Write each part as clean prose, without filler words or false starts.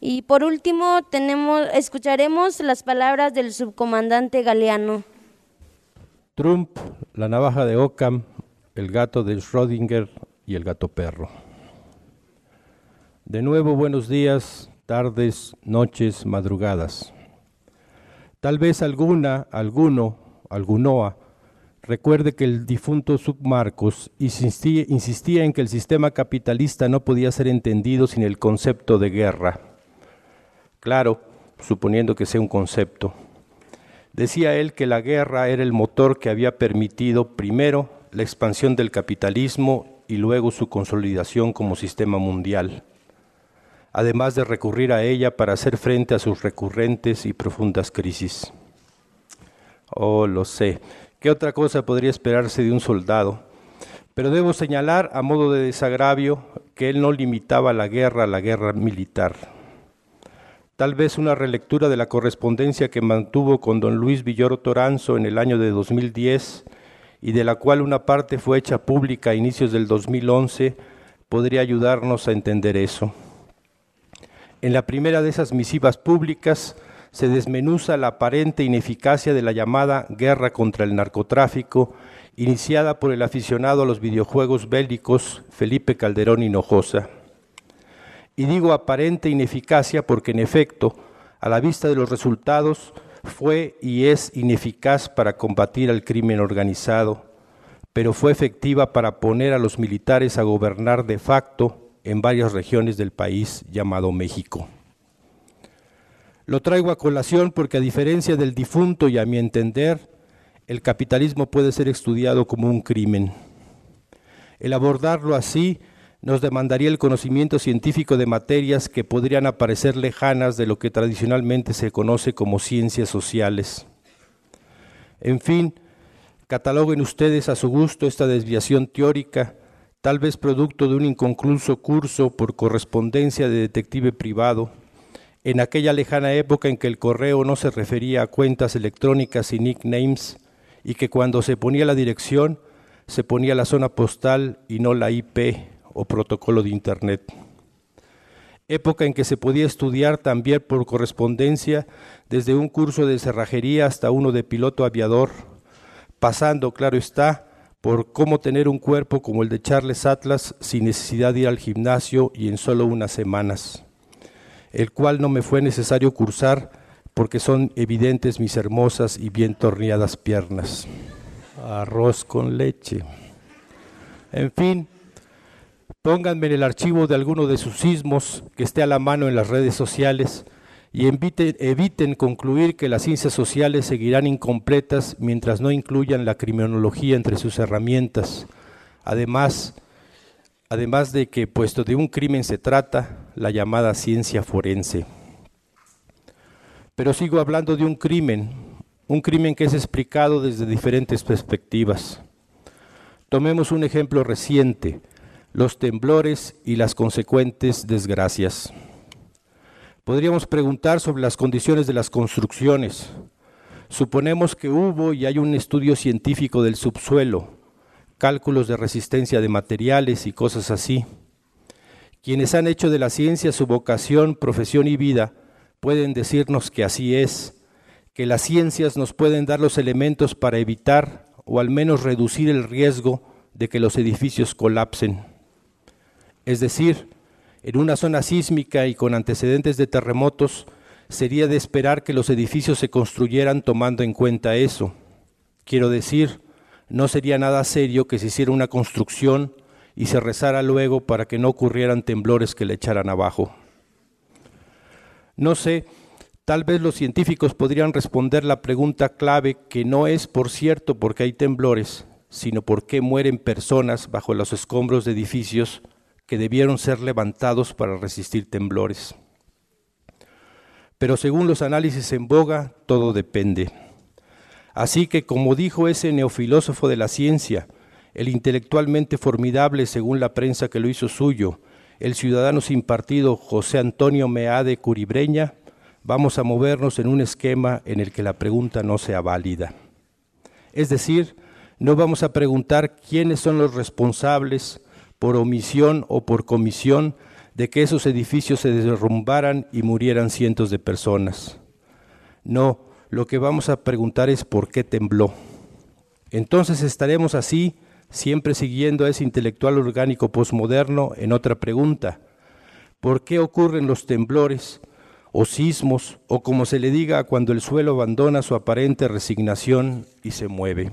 Y por último escucharemos las palabras del subcomandante Galeano. Trump, la navaja de Occam, el gato de Schrödinger y el gato perro. De nuevo, buenos días, tardes, noches, madrugadas. Tal vez algunoa, recuerde que el difunto Submarcos insistía en que el sistema capitalista no podía ser entendido sin el concepto de guerra. Claro, suponiendo que sea un concepto. Decía él que la guerra era el motor que había permitido primero la expansión del capitalismo y luego su consolidación como sistema mundial, además de recurrir a ella para hacer frente a sus recurrentes y profundas crisis. Oh, lo sé. ¿Qué otra cosa podría esperarse de un soldado? Pero debo señalar, a modo de desagravio, que él no limitaba la guerra a la guerra militar. Tal vez una relectura de la correspondencia que mantuvo con don Luis Villoro Toranzo en el año de 2010 y de la cual una parte fue hecha pública a inicios del 2011 podría ayudarnos a entender eso. En la primera de esas misivas públicas se desmenuza la aparente ineficacia de la llamada guerra contra el narcotráfico, iniciada por el aficionado a los videojuegos bélicos Felipe Calderón Hinojosa. Y digo aparente ineficacia porque en efecto, a la vista de los resultados, fue y es ineficaz para combatir al crimen organizado, pero fue efectiva para poner a los militares a gobernar de facto en varias regiones del país llamado México. Lo traigo a colación porque a diferencia del difunto y a mi entender, el capitalismo puede ser estudiado como un crimen. El abordarlo así nos demandaría el conocimiento científico de materias que podrían aparecer lejanas de lo que tradicionalmente se conoce como ciencias sociales. En fin, cataloguen ustedes a su gusto esta desviación teórica, tal vez producto de un inconcluso curso por correspondencia de detective privado, en aquella lejana época en que el correo no se refería a cuentas electrónicas y nicknames, y que cuando se ponía la dirección, se ponía la zona postal y no la IP o protocolo de Internet. Época en que se podía estudiar también por correspondencia desde un curso de cerrajería hasta uno de piloto aviador, pasando, claro está, por cómo tener un cuerpo como el de Charles Atlas sin necesidad de ir al gimnasio y en solo unas semanas, el cual no me fue necesario cursar porque son evidentes mis hermosas y bien torneadas piernas. Arroz con leche. En fin, pónganme en el archivo de alguno de sus sismos que esté a la mano en las redes sociales y eviten concluir que las ciencias sociales seguirán incompletas mientras no incluyan la criminología entre sus herramientas. Además de que, puesto de un crimen se trata, la llamada ciencia forense. Pero sigo hablando de un crimen que es explicado desde diferentes perspectivas. Tomemos un ejemplo reciente, los temblores y las consecuentes desgracias. Podríamos preguntar sobre las condiciones de las construcciones. Suponemos que hubo y hay un estudio científico del subsuelo, cálculos de resistencia de materiales y cosas así. Quienes han hecho de la ciencia su vocación, profesión y vida, pueden decirnos que así es, que las ciencias nos pueden dar los elementos para evitar o al menos reducir el riesgo de que los edificios colapsen. Es decir, en una zona sísmica y con antecedentes de terremotos, sería de esperar que los edificios se construyeran tomando en cuenta eso. Quiero decir, no sería nada serio que se hiciera una construcción y se rezara luego para que no ocurrieran temblores que le echaran abajo. No sé, tal vez los científicos podrían responder la pregunta clave que no es, por cierto, porque hay temblores, sino por qué mueren personas bajo los escombros de edificios que debieron ser levantados para resistir temblores. Pero según los análisis en boga, todo depende. Así que, como dijo ese neofilósofo de la ciencia, el intelectualmente formidable según la prensa que lo hizo suyo, el ciudadano sin partido José Antonio Meade Curibreña, vamos a movernos en un esquema en el que la pregunta no sea válida. Es decir, no vamos a preguntar quiénes son los responsables, por omisión o por comisión, de que esos edificios se derrumbaran y murieran cientos de personas. No, lo que vamos a preguntar es ¿por qué tembló? Entonces estaremos así, siempre siguiendo a ese intelectual orgánico posmoderno en otra pregunta. ¿Por qué ocurren los temblores o sismos, o como se le diga cuando el suelo abandona su aparente resignación y se mueve?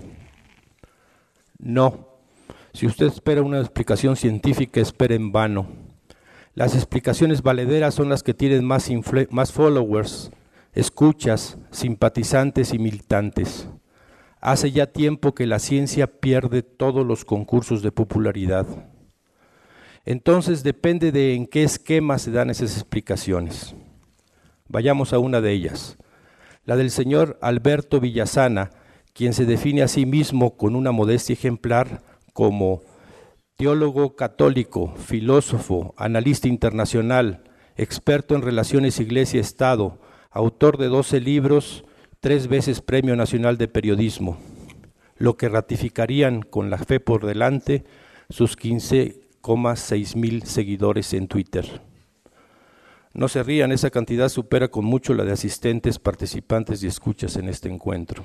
No, si usted espera una explicación científica, espera en vano. Las explicaciones valederas son las que tienen más followers, escuchas, simpatizantes y militantes. Hace ya tiempo que la ciencia pierde todos los concursos de popularidad. Entonces depende de en qué esquema se dan esas explicaciones. Vayamos a una de ellas, la del señor Alberto Villasana, quien se define a sí mismo con una modestia ejemplar como teólogo católico, filósofo, analista internacional, experto en relaciones Iglesia-Estado, autor de 12 libros, 3 veces Premio Nacional de Periodismo, lo que ratificarían con la fe por delante sus 15,6 mil seguidores en Twitter. No se rían, esa cantidad supera con mucho la de asistentes, participantes y escuchas en este encuentro.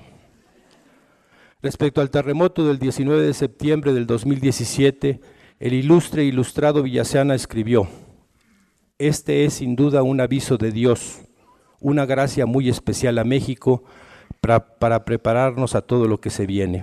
Respecto al terremoto del 19 de septiembre del 2017, el ilustre e ilustrado Villasana escribió: este es sin duda un aviso de Dios, una gracia muy especial a México para prepararnos a todo lo que se viene.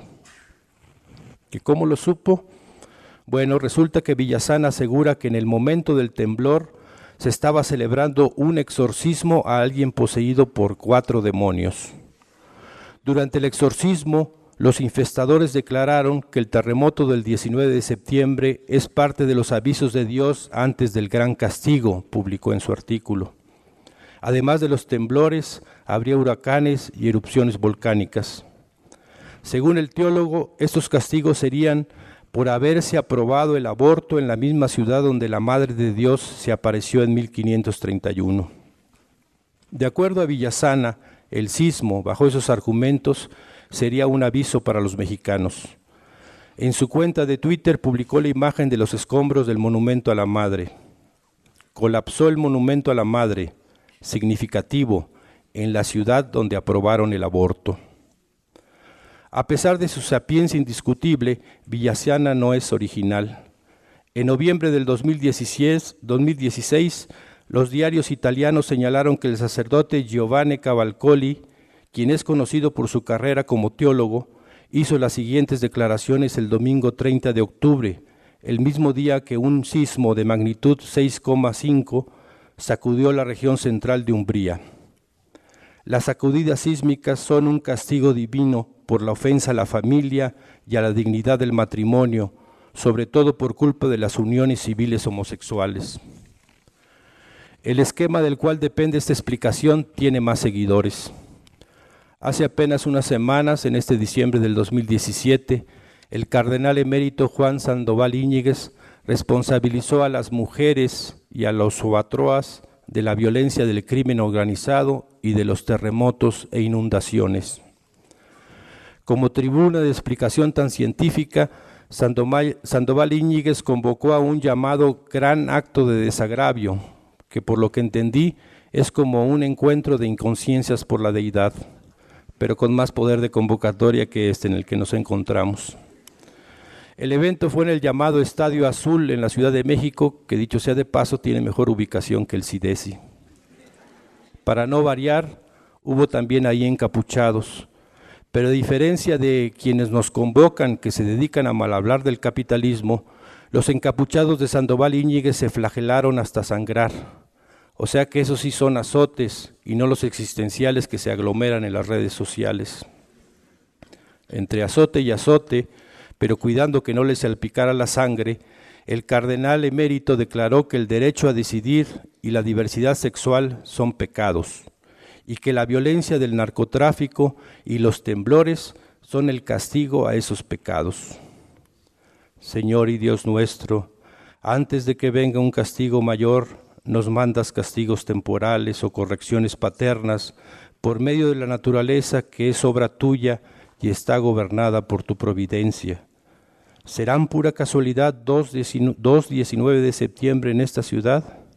¿Y cómo lo supo? Bueno, resulta que Villasana asegura que en el momento del temblor se estaba celebrando un exorcismo a alguien poseído por 4 demonios. Durante el exorcismo, los infestadores declararon que el terremoto del 19 de septiembre es parte de los avisos de Dios antes del gran castigo, publicó en su artículo. Además de los temblores, habría huracanes y erupciones volcánicas. Según el teólogo, estos castigos serían por haberse aprobado el aborto en la misma ciudad donde la Madre de Dios se apareció en 1531. De acuerdo a Villasana, el sismo, bajo esos argumentos, sería un aviso para los mexicanos. En su cuenta de Twitter publicó la imagen de los escombros del monumento a la Madre. Colapsó el monumento a la Madre, significativo, en la ciudad donde aprobaron el aborto. A pesar de su sapiencia indiscutible, Villasana no es original. En noviembre del 2016, los diarios italianos señalaron que el sacerdote Giovanni Cavalcoli, quien es conocido por su carrera como teólogo, hizo las siguientes declaraciones el domingo 30 de octubre, el mismo día que un sismo de magnitud 6,5 sacudió la región central de Umbría. Las sacudidas sísmicas son un castigo divino por la ofensa a la familia y a la dignidad del matrimonio, sobre todo por culpa de las uniones civiles homosexuales. El esquema del cual depende esta explicación tiene más seguidores. Hace apenas unas semanas, en este diciembre del 2017, el cardenal emérito Juan Sandoval Íñiguez responsabilizó a las mujeres y a los obatroas de la violencia del crimen organizado y de los terremotos e inundaciones. Como tribuna de explicación tan científica, Sandoval Íñiguez convocó a un llamado gran acto de desagravio, que por lo que entendí es como un encuentro de inconsciencias por la deidad, pero con más poder de convocatoria que este en el que nos encontramos. El evento fue en el llamado Estadio Azul en la Ciudad de México, que dicho sea de paso tiene mejor ubicación que el CIDESI. Para no variar, hubo también ahí encapuchados, pero a diferencia de quienes nos convocan que se dedican a mal hablar del capitalismo, los encapuchados de Sandoval Íñiguez se flagelaron hasta sangrar. O sea que esos sí son azotes y no los existenciales que se aglomeran en las redes sociales. Entre azote y azote, pero cuidando que no les salpicara la sangre, el cardenal emérito declaró que el derecho a decidir y la diversidad sexual son pecados, y que la violencia del narcotráfico y los temblores son el castigo a esos pecados. Señor y Dios nuestro, antes de que venga un castigo mayor, nos mandas castigos temporales o correcciones paternas por medio de la naturaleza que es obra tuya y está gobernada por tu providencia. ¿Serán pura casualidad 2-19 de septiembre en esta ciudad?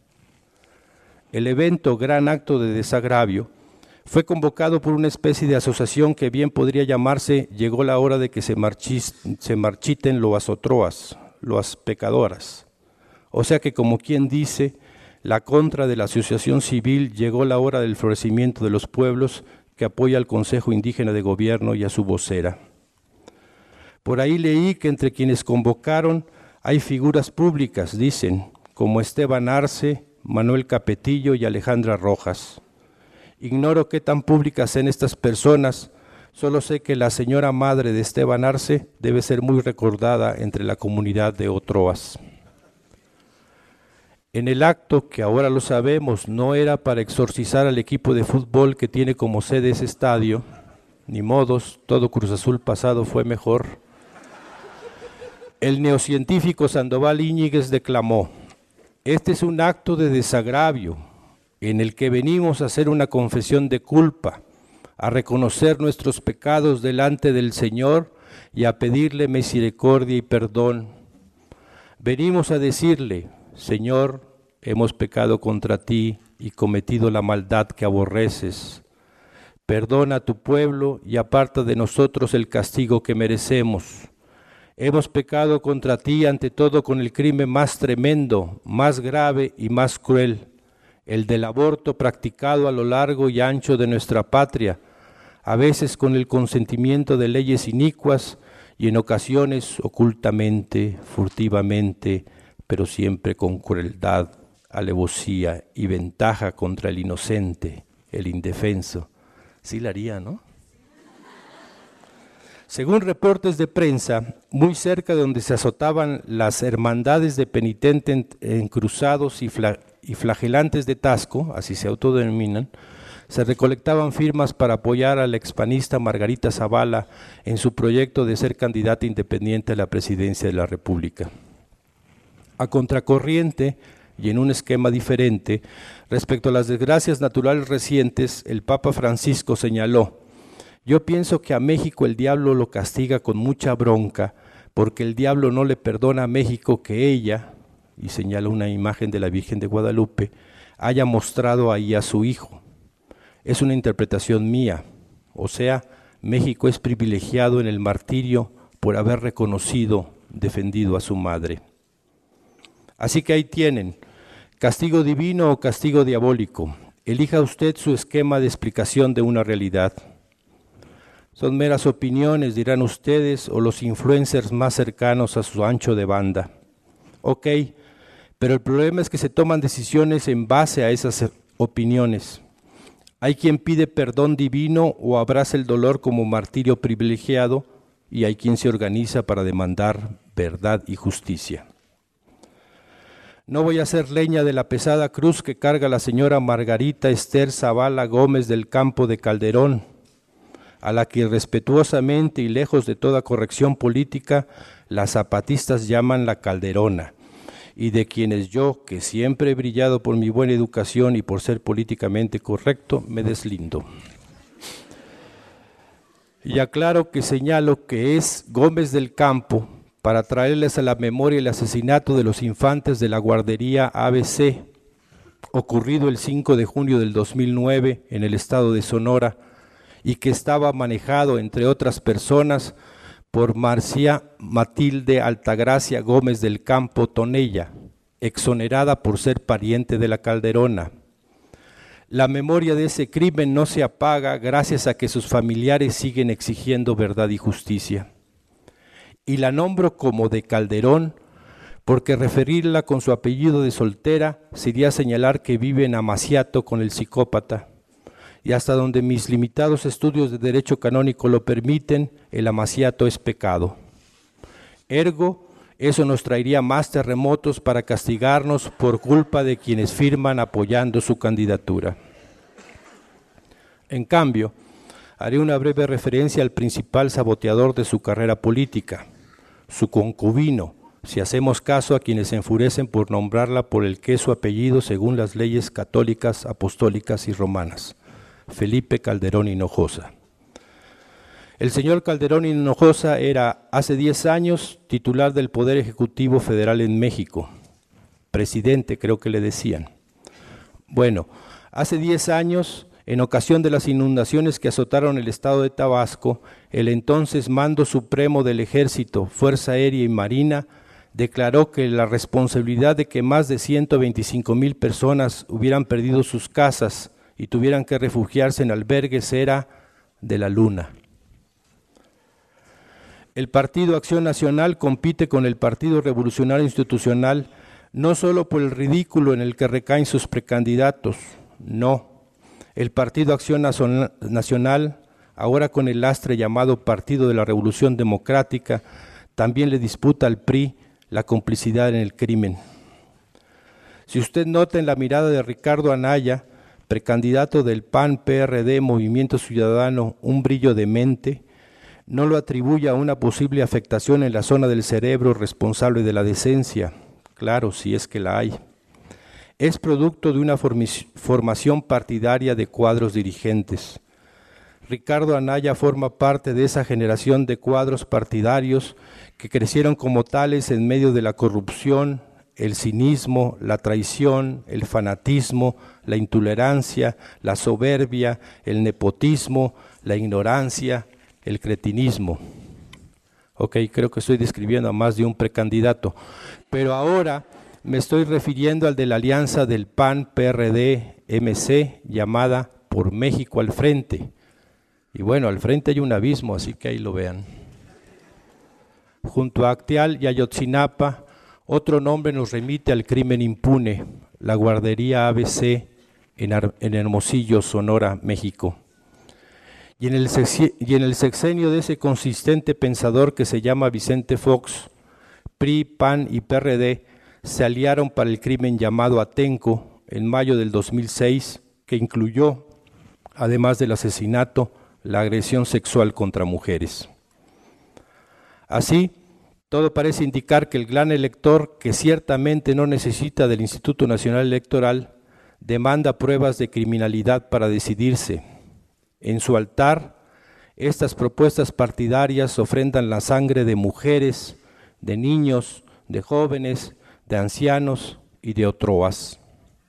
El evento, gran acto de desagravio, fue convocado por una especie de asociación que bien podría llamarse Llegó la hora de que se marchiten los atroas, las pecadoras. O sea que, como quien dice, la contra de la asociación civil llegó la hora del florecimiento de los pueblos que apoya al Consejo Indígena de Gobierno y a su vocera. Por ahí leí que entre quienes convocaron hay figuras públicas, dicen, como Esteban Arce, Manuel Capetillo y Alejandra Rojas. Ignoro qué tan públicas sean estas personas, solo sé que la señora madre de Esteban Arce debe ser muy recordada entre la comunidad de Otroas. En el acto, que ahora lo sabemos, no era para exorcizar al equipo de fútbol que tiene como sede ese estadio, ni modos, todo Cruz Azul pasado fue mejor. El neocientífico Sandoval Íñiguez declamó: este es un acto de desagravio en el que venimos a hacer una confesión de culpa, a reconocer nuestros pecados delante del Señor y a pedirle misericordia y perdón. Venimos a decirle: Señor, hemos pecado contra ti y cometido la maldad que aborreces. Perdona a tu pueblo y aparta de nosotros el castigo que merecemos. Hemos pecado contra ti ante todo con el crimen más tremendo, más grave y más cruel, el del aborto practicado a lo largo y ancho de nuestra patria, a veces con el consentimiento de leyes inicuas y en ocasiones ocultamente, furtivamente, pero siempre con crueldad, alevosía y ventaja contra el inocente, el indefenso. Sí la haría, ¿no? Según reportes de prensa, muy cerca de donde se azotaban las hermandades de penitentes encruzados y flagelantes de Tasco, así se autodenominan, se recolectaban firmas para apoyar a la expanista Margarita Zavala en su proyecto de ser candidata independiente a la presidencia de la República. A contracorriente y en un esquema diferente, respecto a las desgracias naturales recientes, el Papa Francisco señaló: yo pienso que a México el diablo lo castiga con mucha bronca, porque el diablo no le perdona a México que ella, y señala una imagen de la Virgen de Guadalupe, haya mostrado ahí a su hijo. Es una interpretación mía, o sea, México es privilegiado en el martirio por haber reconocido, defendido a su madre. Así que ahí tienen, castigo divino o castigo diabólico. Elija usted su esquema de explicación de una realidad. Son meras opiniones, dirán ustedes, o los influencers más cercanos a su ancho de banda. Ok, pero el problema es que se toman decisiones en base a esas opiniones. Hay quien pide perdón divino o abraza el dolor como martirio privilegiado, y hay quien se organiza para demandar verdad y justicia. No voy a hacer leña de la pesada cruz que carga la señora Margarita Esther Zavala Gómez del Campo de Calderón, a la que respetuosamente y lejos de toda corrección política, las zapatistas llaman la Calderona, y de quienes yo, que siempre he brillado por mi buena educación y por ser políticamente correcto, me deslindo. Y aclaro que señalo que es Gómez del Campo para traerles a la memoria el asesinato de los infantes de la guardería ABC, ocurrido el 5 de junio del 2009 en el estado de Sonora, y que estaba manejado, entre otras personas, por Marcia Matilde Altagracia Gómez del Campo Tonella, exonerada por ser pariente de la Calderona. La memoria de ese crimen no se apaga gracias a que sus familiares siguen exigiendo verdad y justicia. Y la nombro como de Calderón porque referirla con su apellido de soltera sería señalar que vive en amaciato con el psicópata. Y hasta donde mis limitados estudios de derecho canónico lo permiten, el amaciato es pecado. Ergo, eso nos traería más terremotos para castigarnos por culpa de quienes firman apoyando su candidatura. En cambio, haré una breve referencia al principal saboteador de su carrera política, su concubino, si hacemos caso a quienes se enfurecen por nombrarla por el que es su apellido según las leyes católicas, apostólicas y romanas. Felipe Calderón Hinojosa. El señor Calderón Hinojosa era, hace 10 años, titular del Poder Ejecutivo Federal en México, presidente creo que le decían. Bueno, hace 10 años, en ocasión de las inundaciones que azotaron el estado de Tabasco, el entonces Mando Supremo del Ejército, Fuerza Aérea y Marina declaró que la responsabilidad de que más de 125,000 personas hubieran perdido sus casas y tuvieran que refugiarse en albergues era de la Luna. El Partido Acción Nacional compite con el Partido Revolucionario Institucional no solo por el ridículo en el que recaen sus precandidatos, no. El Partido Acción Nacional, ahora con el lastre llamado Partido de la Revolución Democrática, también le disputa al PRI la complicidad en el crimen. Si usted nota en la mirada de Ricardo Anaya, precandidato del PAN, PRD, Movimiento Ciudadano, un brillo de mente, no lo atribuye a una posible afectación en la zona del cerebro responsable de la decencia, claro, si es que la hay. Es producto de una formación partidaria de cuadros dirigentes. Ricardo Anaya forma parte de esa generación de cuadros partidarios que crecieron como tales en medio de la corrupción, el cinismo, la traición, el fanatismo, la intolerancia, la soberbia, el nepotismo, la ignorancia, el cretinismo. Ok, creo que estoy describiendo a más de un precandidato, pero ahora me estoy refiriendo al de la alianza del PAN, PRD, MC, llamada Por México al Frente. Y bueno, al frente hay un abismo, así que ahí lo vean. Junto a Acteal y Ayotzinapa, otro nombre nos remite al crimen impune, la guardería ABC en Hermosillo, Sonora, México. Y en el sexenio de ese consistente pensador que se llama Vicente Fox, PRI, PAN y PRD se aliaron para el crimen llamado Atenco en mayo del 2006, que incluyó, además del asesinato, la agresión sexual contra mujeres. Así, todo parece indicar que el gran elector, que ciertamente no necesita del Instituto Nacional Electoral, demanda pruebas de criminalidad para decidirse. En su altar, estas propuestas partidarias ofrendan la sangre de mujeres, de niños, de jóvenes, de ancianos y de otroas.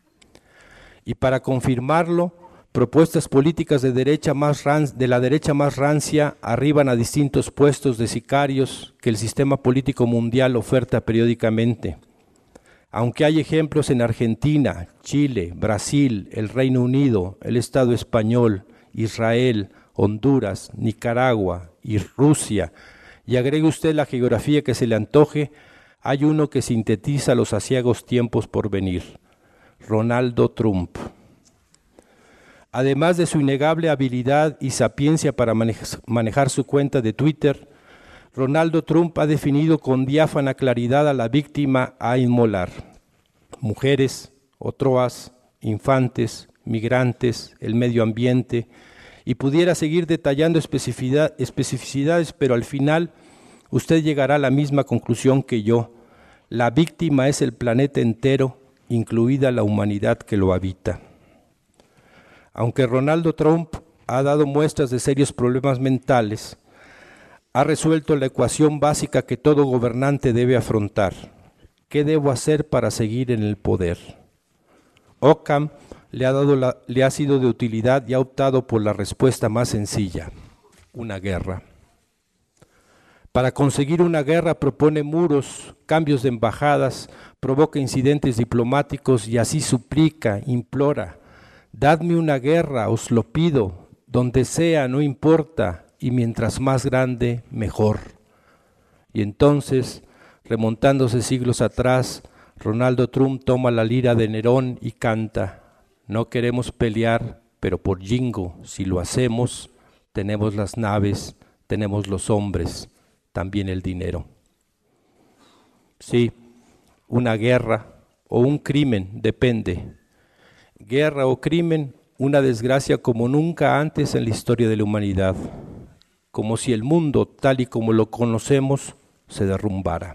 Y para confirmarlo, propuestas políticas de la derecha más rancia arriban a distintos puestos de sicarios que el sistema político mundial oferta periódicamente. Aunque hay ejemplos en Argentina, Chile, Brasil, el Reino Unido, el Estado español, Israel, Honduras, Nicaragua y Rusia, y agregue usted la geografía que se le antoje, hay uno que sintetiza los aciagos tiempos por venir: Ronaldo Trump. Además de su innegable habilidad y sapiencia para manejar su cuenta de Twitter, Ronaldo Trump ha definido con diáfana claridad a la víctima a inmolar: mujeres, otroas, infantes, migrantes, el medio ambiente, y pudiera seguir detallando especificidades, pero al final usted llegará a la misma conclusión que yo: la víctima es el planeta entero, incluida la humanidad que lo habita. Aunque Ronaldo Trump ha dado muestras de serios problemas mentales, ha resuelto la ecuación básica que todo gobernante debe afrontar: ¿qué debo hacer para seguir en el poder? Occam le ha sido de utilidad y ha optado por la respuesta más sencilla: una guerra. Para conseguir una guerra propone muros, cambios de embajadas, provoca incidentes diplomáticos y así suplica, implora: dadme una guerra, os lo pido, donde sea, no importa, y mientras más grande, mejor. Y entonces, remontándose siglos atrás, Ronaldo Trump toma la lira de Nerón y canta: no queremos pelear, pero por Jingo, si lo hacemos, tenemos las naves, tenemos los hombres, también el dinero. Sí, una guerra o un crimen, depende. Guerra o crimen, una desgracia como nunca antes en la historia de la humanidad, como si el mundo, tal y como lo conocemos, se derrumbara.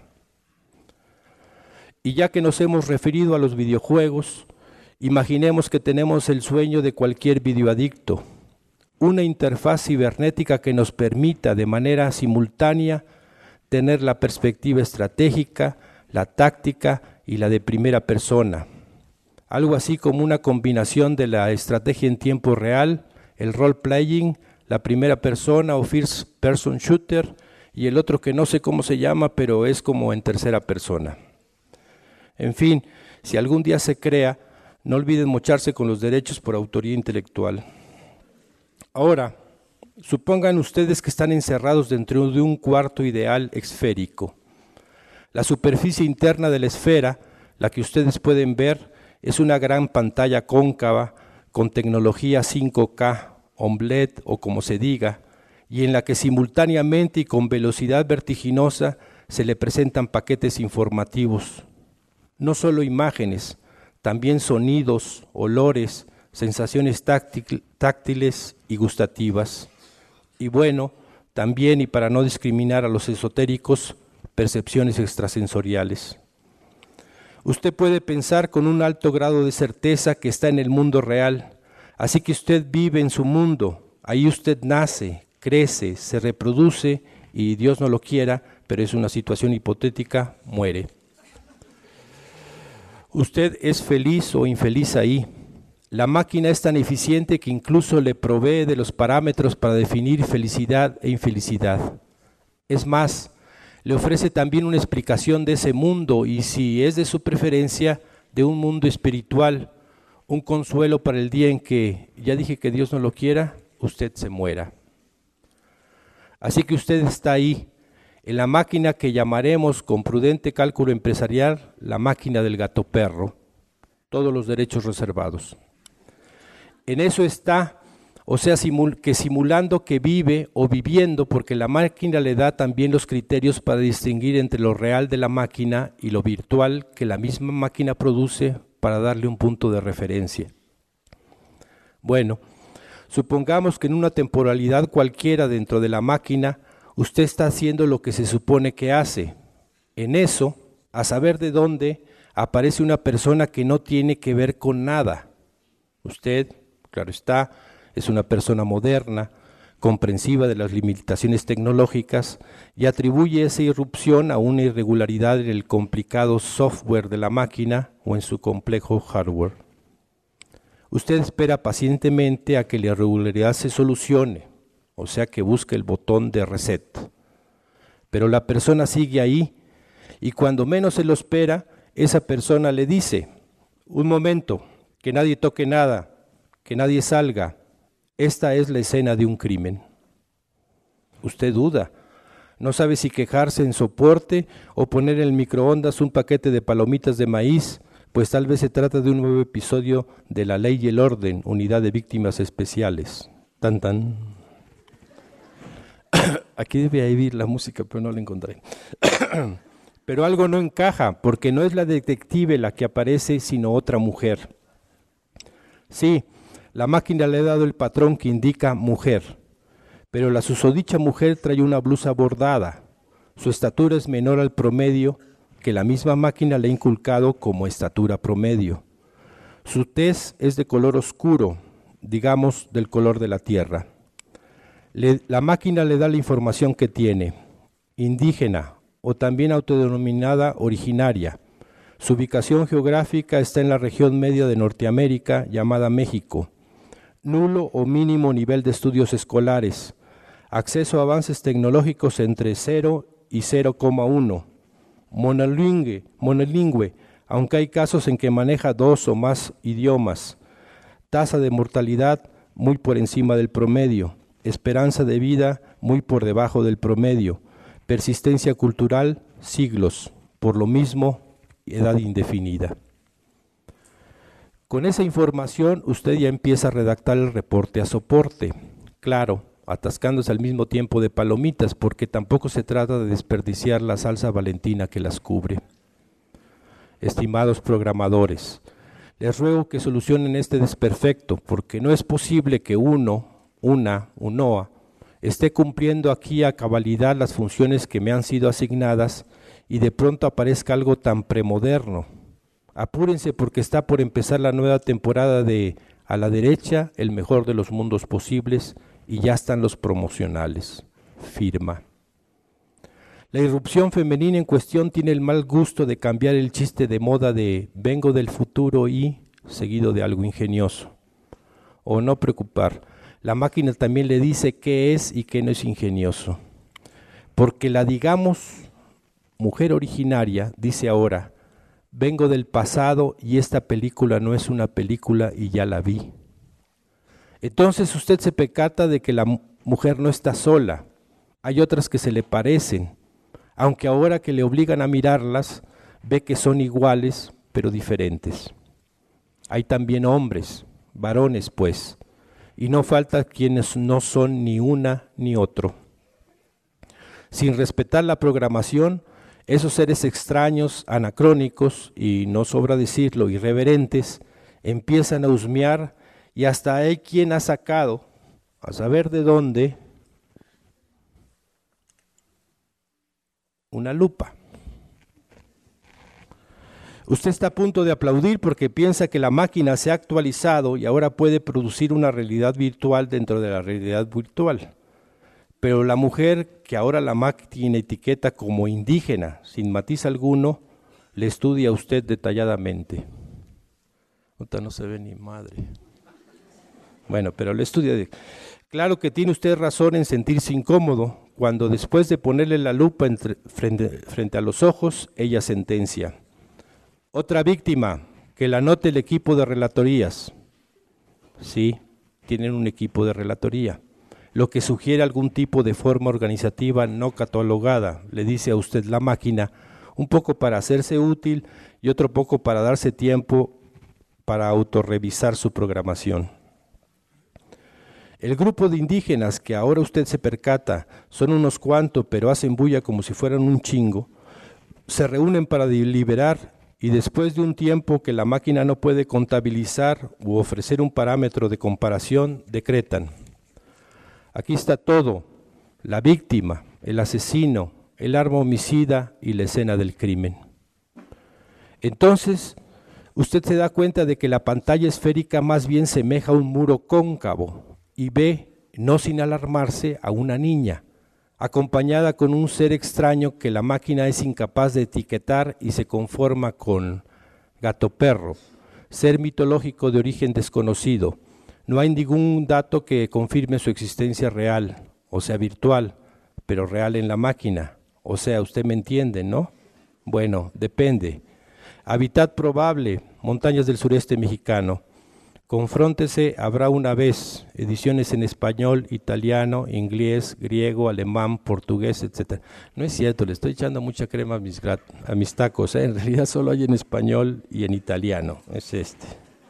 Y ya que nos hemos referido a los videojuegos, imaginemos que tenemos el sueño de cualquier videoadicto: una interfaz cibernética que nos permita de manera simultánea tener la perspectiva estratégica, la táctica y la de primera persona. algo así como una combinación de la estrategia en tiempo real, el role-playing, la primera persona o first person shooter, y el otro que no sé cómo se llama, pero es como en tercera persona. En fin, si algún día se crea, no olviden mocharse con los derechos por autoría intelectual. Ahora, supongan ustedes que están encerrados dentro de un cuarto ideal esférico. La superficie interna de la esfera, la que ustedes pueden ver, es una gran pantalla cóncava con tecnología 5K, OLED o como se diga, y en la que simultáneamente y con velocidad vertiginosa se le presentan paquetes informativos. No solo imágenes, también sonidos, olores, sensaciones táctiles y gustativas. Y bueno, también, y para no discriminar a los esotéricos, percepciones extrasensoriales. Usted puede pensar con un alto grado de certeza que está en el mundo real, así que usted vive en su mundo, ahí usted nace, crece, se reproduce y Dios no lo quiera, pero es una situación hipotética, muere. Usted es feliz o infeliz ahí. La máquina es tan eficiente que incluso le provee de los parámetros para definir felicidad e infelicidad. Es más, le ofrece también una explicación de ese mundo y, si es de su preferencia, de un mundo espiritual, un consuelo para el día en que, ya dije que Dios no lo quiera, usted se muera. Así que usted está ahí, en la máquina que llamaremos con prudente cálculo empresarial la máquina del gato perro, todos los derechos reservados. En eso está, o sea, simulando que vive o viviendo, porque la máquina le da también los criterios para distinguir entre lo real de la máquina y lo virtual que la misma máquina produce para darle un punto de referencia. Bueno, supongamos que en una temporalidad cualquiera dentro de la máquina, usted está haciendo lo que se supone que hace. En eso, a saber de dónde, aparece una persona que no tiene que ver con nada. Usted, claro está, es una persona moderna, comprensiva de las limitaciones tecnológicas y atribuye esa irrupción a una irregularidad en el complicado software de la máquina o en su complejo hardware. Usted espera pacientemente a que la irregularidad se solucione, o sea que busque el botón de reset. Pero la persona sigue ahí y cuando menos se lo espera, esa persona le dice: un momento, que nadie toque nada, que nadie salga. Esta es la escena de un crimen. Usted duda, no sabe si quejarse en soporte o poner en el microondas un paquete de palomitas de maíz, pues tal vez se trata de un nuevo episodio de La Ley y el Orden, Unidad de Víctimas Especiales. Tan tan. Aquí debe ir la música, pero no la encontré. Pero algo no encaja, porque no es la detective la que aparece, sino otra mujer. Sí, la máquina le ha dado el patrón que indica mujer, pero la susodicha mujer trae una blusa bordada. Su estatura es menor al promedio que la misma máquina le ha inculcado como estatura promedio. Su tez es de color oscuro, digamos del color de la tierra. La máquina le da la información que tiene: indígena o también autodenominada originaria. Su ubicación geográfica está en la región media de Norteamérica, llamada México. Nulo o mínimo nivel de estudios escolares. Acceso a avances tecnológicos entre 0 y 0,1. Monolingüe, aunque hay casos en que maneja 2 o más idiomas. Tasa de mortalidad muy por encima del promedio. Esperanza de vida muy por debajo del promedio. Persistencia cultural, siglos. Por lo mismo, edad indefinida. Con esa información, usted ya empieza a redactar el reporte a soporte. Claro, atascándose al mismo tiempo de palomitas, porque tampoco se trata de desperdiciar la salsa valentina que las cubre. Estimados programadores, les ruego que solucionen este desperfecto, porque no es posible que UNOA, esté cumpliendo aquí a cabalidad las funciones que me han sido asignadas y de pronto aparezca algo tan premoderno. Apúrense porque está por empezar la nueva temporada de A la derecha, el mejor de los mundos posibles, y ya están los promocionales. Firma. La irrupción femenina en cuestión tiene el mal gusto de cambiar el chiste de moda de vengo del futuro y seguido de algo ingenioso. O no preocupar. La máquina también le dice qué es y qué no es ingenioso. Porque la, digamos, mujer originaria dice ahora, vengo del pasado y esta película no es una película y ya la vi. Entonces usted se percata de que la mujer no está sola, hay otras que se le parecen, aunque ahora que le obligan a mirarlas, ve que son iguales pero diferentes. Hay también hombres, varones pues, y no falta quienes no son ni una ni otro. Sin respetar la programación, esos seres extraños, anacrónicos, y no sobra decirlo, irreverentes, empiezan a husmear y hasta hay quien ha sacado, a saber de dónde, una lupa. Usted está a punto de aplaudir porque piensa que la máquina se ha actualizado y ahora puede producir una realidad virtual dentro de la realidad virtual. Pero la mujer que ahora la máquina etiqueta como indígena, sin matiz alguno, le estudia a usted detalladamente. Ahorita no se ve ni madre. Bueno, pero le estudia. Claro que tiene usted razón en sentirse incómodo cuando después de ponerle la lupa frente a los ojos, ella sentencia. Otra víctima, que la anote el equipo de relatorías. Sí, tienen un equipo de relatoría. Lo que sugiere algún tipo de forma organizativa no catalogada, le dice a usted la máquina, un poco para hacerse útil y otro poco para darse tiempo para autorrevisar su programación. El grupo de indígenas que ahora usted se percata, son unos cuantos pero hacen bulla como si fueran un chingo, se reúnen para deliberar y después de un tiempo que la máquina no puede contabilizar u ofrecer un parámetro de comparación, decretan. Aquí está todo, la víctima, el asesino, el arma homicida y la escena del crimen. Entonces, usted se da cuenta de que la pantalla esférica más bien semeja a un muro cóncavo y ve, no sin alarmarse, a una niña, acompañada con un ser extraño que la máquina es incapaz de etiquetar y se conforma con gato perro, ser mitológico de origen desconocido. No hay ningún dato que confirme su existencia real, o sea virtual, pero real en la máquina. O sea, usted me entiende, ¿no? Bueno, depende. Hábitat probable, montañas del sureste mexicano. Confróntese, habrá una vez, ediciones en español, italiano, inglés, griego, alemán, portugués, etc. No es cierto, le estoy echando mucha crema a mis tacos, ¿eh? En realidad solo hay en español y en italiano, es este.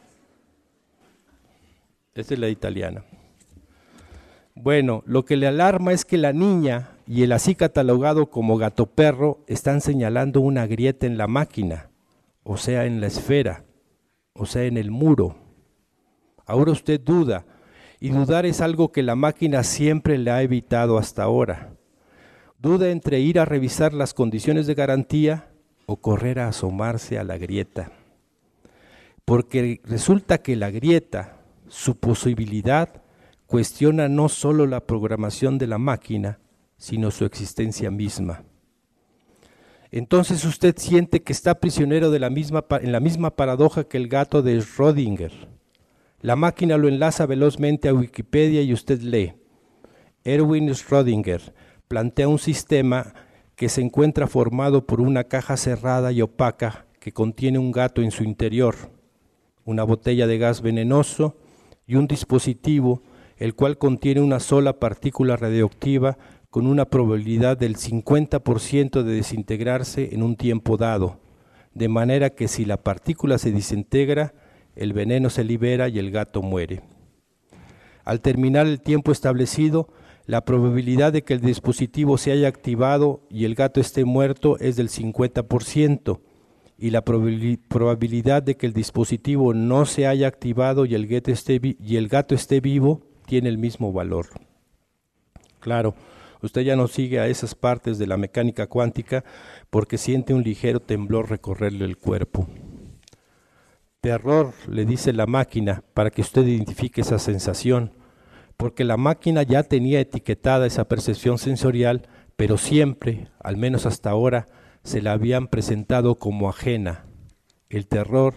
Esta es la italiana. Bueno, lo que le alarma es que la niña y el así catalogado como gato perro están señalando una grieta en la máquina, o sea, en la esfera, o sea, en el muro. Ahora usted duda, y dudar es algo que la máquina siempre le ha evitado hasta ahora. Duda entre ir a revisar las condiciones de garantía o correr a asomarse a la grieta. Porque resulta que la grieta, su posibilidad, cuestiona no solo la programación de la máquina, sino su existencia misma. Entonces usted siente que está prisionero en la misma paradoja que el gato de Schrödinger. La máquina lo enlaza velozmente a Wikipedia y usted lee. Erwin Schrödinger plantea un sistema que se encuentra formado por una caja cerrada y opaca que contiene un gato en su interior, una botella de gas venenoso y un dispositivo el cual contiene una sola partícula radioactiva con una probabilidad del 50% de desintegrarse en un tiempo dado, de manera que si la partícula se desintegra, el veneno se libera y el gato muere. Al terminar el tiempo establecido, la probabilidad de que el dispositivo se haya activado y el gato esté muerto es del 50%, y la probabilidad de que el dispositivo no se haya activado y el gato esté vivo tiene el mismo valor. Claro, usted ya no sigue a esas partes de la mecánica cuántica porque siente un ligero temblor recorrerle el cuerpo. Terror, le dice la máquina, para que usted identifique esa sensación, porque la máquina ya tenía etiquetada esa percepción sensorial, pero siempre, al menos hasta ahora, se la habían presentado como ajena. El terror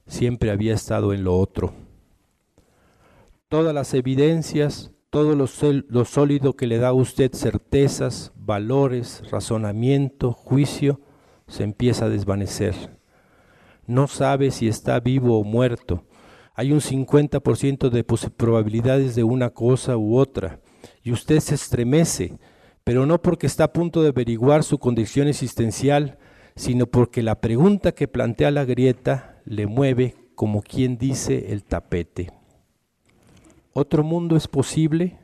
siempre había estado en lo otro. Todas las evidencias, todo lo sólido que le da a usted certezas, valores, razonamiento, juicio, se empieza a desvanecer. No sabe si está vivo o muerto. Hay un 50% de probabilidades de una cosa u otra, y usted se estremece, pero no porque está a punto de averiguar su condición existencial, sino porque la pregunta que plantea la grieta le mueve, como quien dice, el tapete. ¿Otro mundo es posible?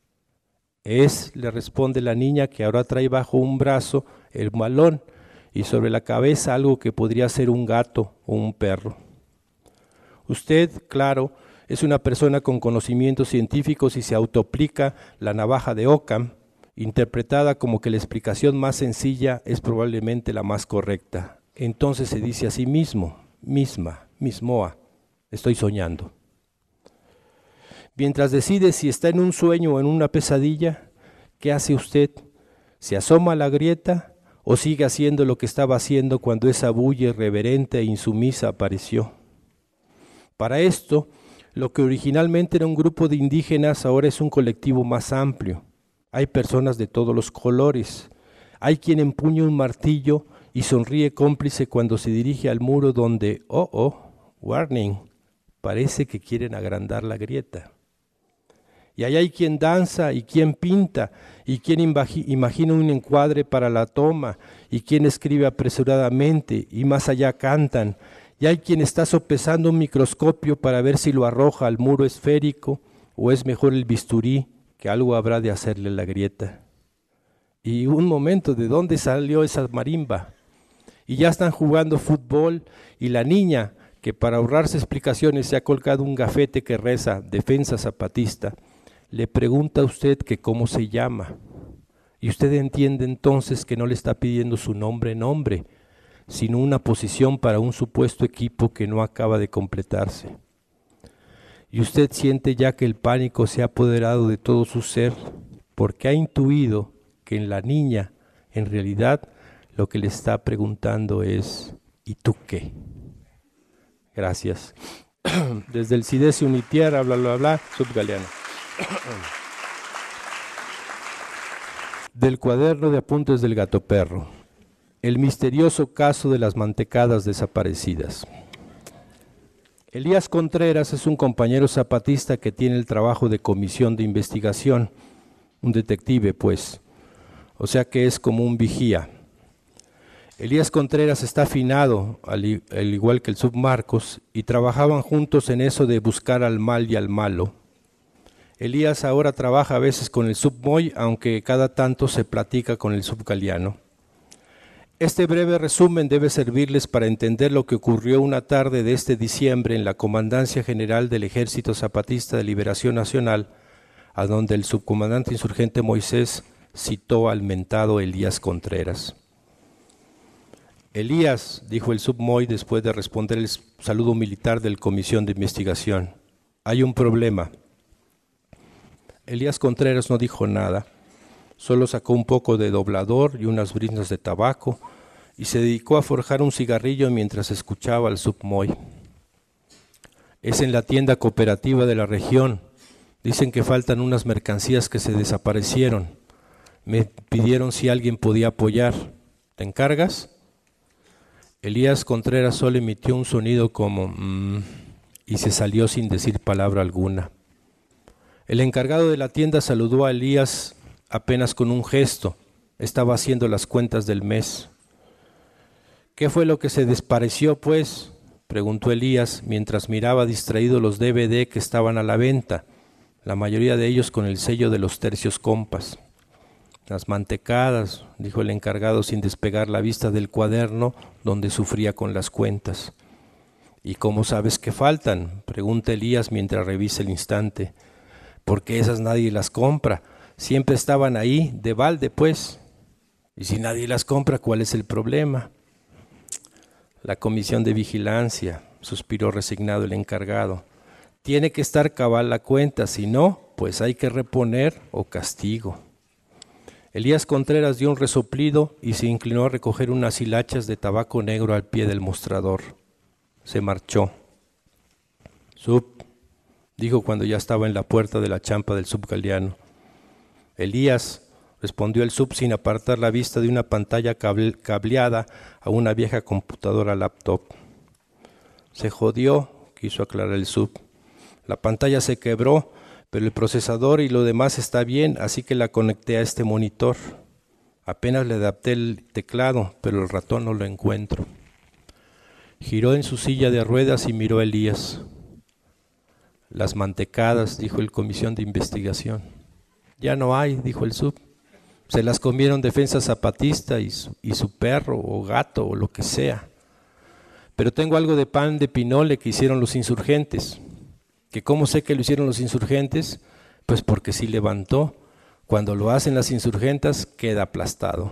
Le responde la niña, que ahora trae bajo un brazo el balón y sobre la cabeza algo que podría ser un gato o un perro. Usted, claro, es una persona con conocimientos científicos y se autoaplica la navaja de Occam, interpretada como que la explicación más sencilla es probablemente la más correcta. Entonces se dice a sí mismo, mismoa, estoy soñando. Mientras decide si está en un sueño o en una pesadilla, ¿qué hace usted? ¿Se asoma a la grieta o sigue haciendo lo que estaba haciendo cuando esa bulla irreverente e insumisa apareció? Para esto, lo que originalmente era un grupo de indígenas ahora es un colectivo más amplio. Hay personas de todos los colores. Hay quien empuña un martillo y sonríe cómplice cuando se dirige al muro donde, warning, parece que quieren agrandar la grieta. Y ahí hay quien danza y quien pinta y quien imagina un encuadre para la toma y quien escribe apresuradamente y más allá cantan. Y hay quien está sopesando un microscopio para ver si lo arroja al muro esférico o es mejor el bisturí, que algo habrá de hacerle la grieta. Y un momento, ¿de dónde salió esa marimba? Y ya están jugando fútbol y la niña, que para ahorrarse explicaciones se ha colgado un gafete que reza Defensa Zapatista, le pregunta a usted que cómo se llama. Y usted entiende entonces que no le está pidiendo su nombre, sino una posición para un supuesto equipo que no acaba de completarse. Y usted siente ya que el pánico se ha apoderado de todo su ser, porque ha intuido que en la niña, en realidad, lo que le está preguntando es, ¿y tú qué? Gracias. Desde el CIDES Unitier, Subgaleano. Del cuaderno de apuntes del gato perro. El misterioso caso de las mantecadas desaparecidas. Elías Contreras es un compañero zapatista que tiene el trabajo de comisión de investigación, un detective pues, o sea que es como un vigía. Elías Contreras está afinado, al igual que el submarcos, y trabajaban juntos en eso de buscar al mal y al malo. Elías ahora trabaja a veces con el submoy, aunque cada tanto se platica con el subgaleano. Este breve resumen debe servirles para entender lo que ocurrió una tarde de este diciembre en la Comandancia General del Ejército Zapatista de Liberación Nacional, a donde el subcomandante insurgente Moisés citó al mentado Elías Contreras. Elías, dijo el submoy después de responder el saludo militar del Comisión de Investigación, hay un problema. Elías Contreras no dijo nada, solo sacó un poco de doblador y unas briznas de tabaco y se dedicó a forjar un cigarrillo mientras escuchaba al submoy. Es en la tienda cooperativa de la región. Dicen que faltan unas mercancías que se desaparecieron. Me pidieron si alguien podía apoyar. ¿Te encargas? Elías Contreras solo emitió un sonido como y se salió sin decir palabra alguna. El encargado de la tienda saludó a Elías apenas con un gesto. Estaba haciendo las cuentas del mes. ¿Qué fue lo que se despareció, pues?, preguntó Elías mientras miraba distraído los DVD que estaban a la venta, la mayoría de ellos con el sello de los tercios compas. Las mantecadas, dijo el encargado sin despegar la vista del cuaderno donde sufría con las cuentas. ¿Y cómo sabes que faltan?, pregunta Elías mientras revisa el instante. Porque esas nadie las compra, siempre estaban ahí, de balde pues. Y si nadie las compra, ¿cuál es el problema? La comisión de vigilancia, suspiró resignado el encargado. Tiene que estar cabal la cuenta, si no, pues hay que reponer o castigo. Elías Contreras dio un resoplido y se inclinó a recoger unas hilachas de tabaco negro al pie del mostrador. Se marchó. Sub, dijo cuando ya estaba en la puerta de la champa del sub Galiano. Elías, respondió el sub sin apartar la vista de una pantalla cableada a una vieja computadora laptop. Se jodió, quiso aclarar el sub. La pantalla se quebró, pero el procesador y lo demás está bien, así que la conecté a este monitor. Apenas le adapté el teclado, pero el ratón no lo encuentro. Giró en su silla de ruedas y miró a Elías. Las mantecadas, dijo el comisión de investigación. Ya no hay, dijo el sub. Se las comieron Defensa Zapatista y su perro o gato o lo que sea. Pero tengo algo de pan de pinole que hicieron los insurgentes. ¿Que cómo sé que lo hicieron los insurgentes? Pues porque sí levantó. Cuando lo hacen las insurgentas, queda aplastado.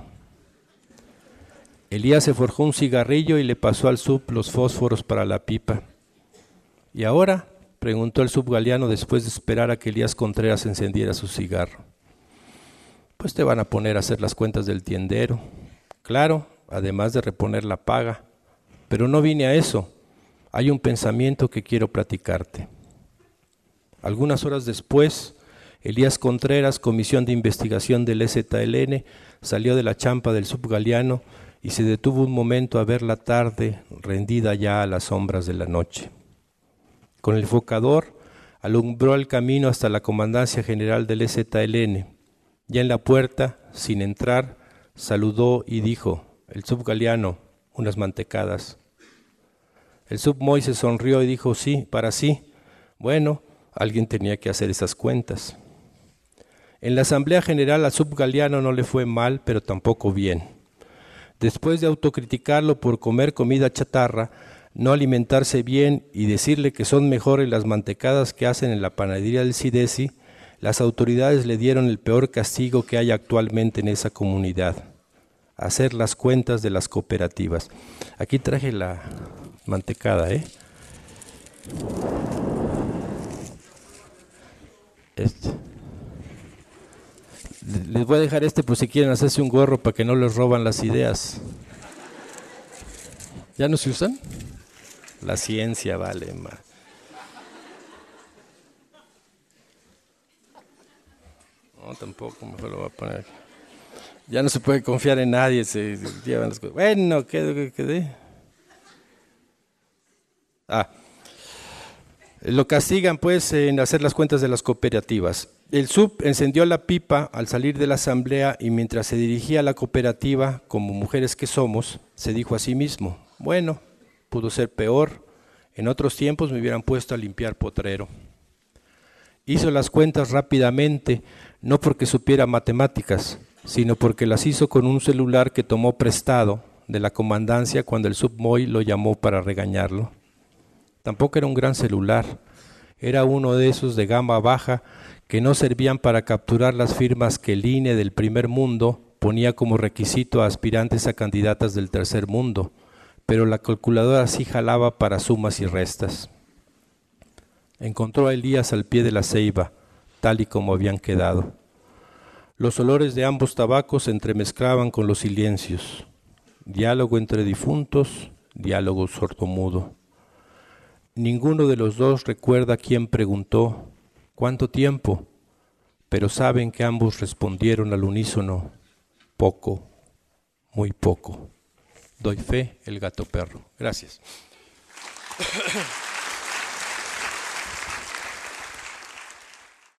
Elías se forjó un cigarrillo y le pasó al sub los fósforos para la pipa. ¿Y ahora?, preguntó el sub Galiano después de esperar a que Elías Contreras encendiera su cigarro. Pues te van a poner a hacer las cuentas del tiendero. Claro, además de reponer la paga. Pero no vine a eso. Hay un pensamiento que quiero platicarte. Algunas horas después, Elías Contreras, comisión de investigación del EZLN, salió de la champa del sub Galiano y se detuvo un momento a ver la tarde rendida ya a las sombras de la noche. Con el focador alumbró el camino hasta la comandancia general del EZLN. Ya en la puerta, sin entrar, saludó y dijo: el sub Galiano, unas mantecadas. El sub Moy se sonrió y dijo: sí, para sí. Bueno, alguien tenía que hacer esas cuentas. En la Asamblea General al sub Galiano no le fue mal, pero tampoco bien. Después de autocriticarlo por comer comida chatarra, no alimentarse bien y decirle que son mejores las mantecadas que hacen en la panadería del Sidesi, las autoridades le dieron el peor castigo que hay actualmente en esa comunidad: hacer las cuentas de las cooperativas. Aquí traje la mantecada, Les voy a dejar por si quieren hacerse un gorro para que no les roban las ideas. ¿Ya no se usan? La ciencia vale más. No, tampoco, mejor lo voy a poner aquí. Ya no se puede confiar en nadie, se llevan las cosas. Bueno, quedé. Lo castigan pues en hacer las cuentas de las cooperativas. El sub encendió la pipa al salir de la asamblea y mientras se dirigía a la cooperativa, como mujeres que somos, se dijo a sí mismo: bueno, pudo ser peor, en otros tiempos me hubieran puesto a limpiar potrero. Hizo las cuentas rápidamente, no porque supiera matemáticas, sino porque las hizo con un celular que tomó prestado de la comandancia cuando el sub Moy lo llamó para regañarlo. Tampoco era un gran celular, era uno de esos de gama baja que no servían para capturar las firmas que el INE del primer mundo ponía como requisito a aspirantes a candidatas del tercer mundo, pero la calculadora sí jalaba para sumas y restas. Encontró a Elías al pie de la ceiba, tal y como habían quedado. Los olores de ambos tabacos se entremezclaban con los silencios. Diálogo entre difuntos, diálogo sordomudo. Ninguno de los dos recuerda quién preguntó ¿cuánto tiempo? Pero saben que ambos respondieron al unísono: poco, muy poco. Doy fe, el gato perro. Gracias.